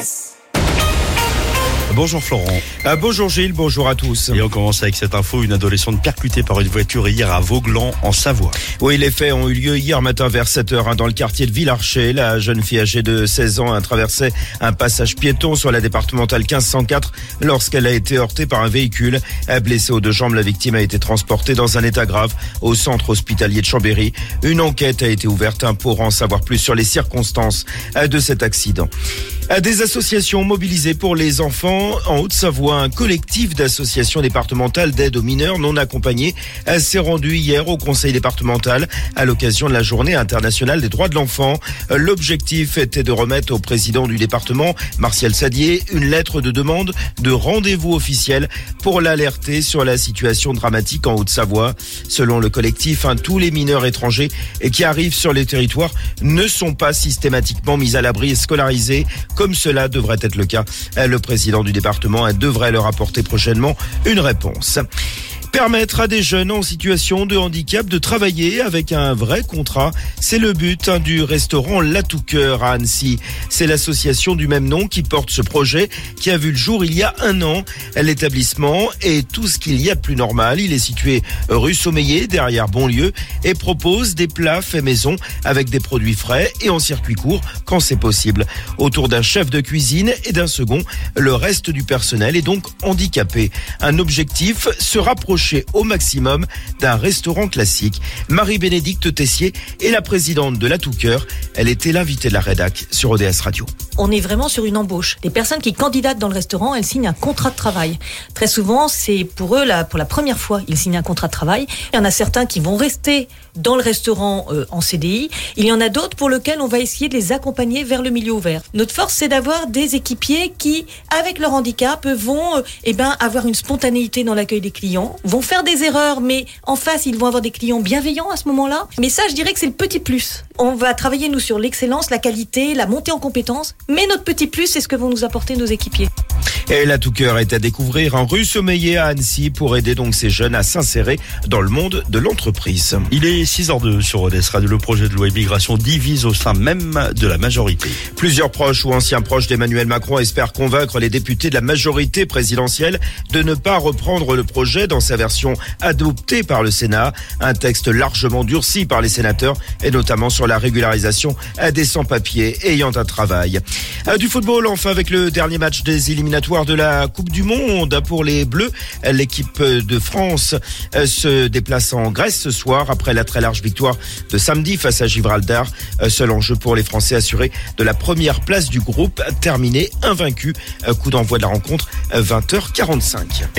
Bonjour Florent. Bonjour Gilles, bonjour à tous. Et on commence avec cette info, une adolescente percutée par une voiture hier à Vauglan en Savoie. Oui, les faits ont eu lieu hier matin vers 7h dans le quartier de Villarcher. La jeune fille âgée de 16 ans traversait un passage piéton sur la départementale 1504 lorsqu'elle a été heurtée par un véhicule. Blessée aux deux jambes, la victime a été transportée dans un état grave au centre hospitalier de Chambéry. Une enquête a été ouverte pour en savoir plus sur les circonstances de cet accident. Des associations mobilisées pour les enfants en Haute-Savoie. Un collectif d'associations départementales d'aide aux mineurs non accompagnés s'est rendu hier au conseil départemental à l'occasion de la journée internationale des droits de l'enfant. L'objectif était de remettre au président du département, Martial Sadier, une lettre de demande de rendez-vous officiel pour l'alerter sur la situation dramatique en Haute-Savoie. Selon le collectif, tous les mineurs étrangers qui arrivent sur les territoires ne sont pas systématiquement mis à l'abri et scolarisés comme cela devrait être le cas. Le président du département devrait leur apporter prochainement une réponse. Permettre à des jeunes en situation de handicap de travailler avec un vrai contrat, c'est le but du restaurant La Touqueur à Annecy. C'est l'association du même nom qui porte ce projet qui a vu le jour il y a 1 an. L'établissement est tout ce qu'il y a de plus normal. Il est situé rue Sommeillé, derrière Bonlieu, et propose des plats faits maison avec des produits frais et en circuit court quand c'est possible. Autour d'un chef de cuisine et d'un second, le reste du personnel est donc handicapé. Un objectif, se rapprocher au maximum d'un restaurant classique. Marie-Bénédicte Tessier est la présidente de La Touqueur. Elle était l'invitée de la rédac sur ODS Radio. On est vraiment sur une embauche. Les personnes qui candidatent dans le restaurant, elles signent un contrat de travail. Très souvent, c'est pour eux, pour la première fois, ils signent un contrat de travail. Il y en a certains qui vont rester dans le restaurant en CDI. Il y en a d'autres pour lesquels on va essayer de les accompagner vers le milieu ouvert. Notre force, c'est d'avoir des équipiers qui, avec leur handicap, vont avoir une spontanéité dans l'accueil des clients, vont faire des erreurs, mais en face, ils vont avoir des clients bienveillants à ce moment-là. Mais ça, je dirais que c'est le petit plus. On va travailler, nous, sur l'excellence, la qualité, la montée en compétences. Mais notre petit plus, c'est ce que vont nous apporter nos équipiers. Et La Touqueur est à découvrir en rue Sommeillé à Annecy pour aider donc ces jeunes à s'insérer dans le monde de l'entreprise. Il est 6h02 sur ODS Radio. Le projet de loi immigration divise au sein même de la majorité. Plusieurs proches ou anciens proches d'Emmanuel Macron espèrent convaincre les députés de la majorité présidentielle de ne pas reprendre le projet dans sa version adoptée par le Sénat. Un texte largement durci par les sénateurs et notamment sur la régularisation des sans-papiers ayant un travail. Du football, enfin, avec le dernier match des éliminatoires de la Coupe du Monde pour les Bleus. L'équipe de France se déplace en Grèce ce soir après la très large victoire de samedi face à Gibraltar. Seul enjeu pour les Français assurés de la première place du groupe, terminé invaincu. Coup d'envoi de la rencontre 20h45.